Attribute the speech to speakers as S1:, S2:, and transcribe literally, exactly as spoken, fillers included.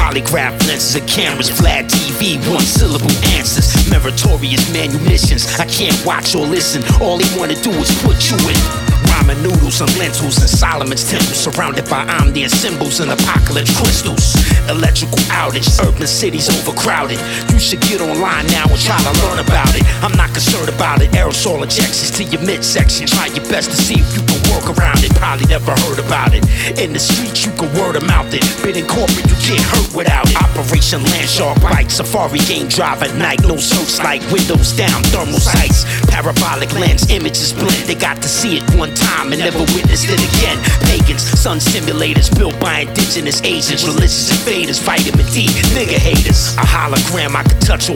S1: Polygraph lenses and cameras, flat T V, one syllable answers, meritorious manumissions. I can't watch or listen, all he wanna do is put you in ramen noodles and lentils in Solomon's temple, surrounded by omnia symbols and apocalypse crystals. Electrical outage, urban cities overcrowded. You should get online now and try to learn about it. I'm not concerned about it. Aerosol injections to your midsection. Try your best to see if you can work around it. Probably never heard about it. In the streets you can word of mouth it, but in corporate you can't hurt without it. Operation Landshark bike, safari game drive at night. No searchlight, windows down, thermal sights. Parabolic lens, images blend. They got to see it one time and never witnessed it again. Pagans, sun simulators built by indigenous Asians. Religious invaders, vitamin D, nigga haters. A hologram I could touch or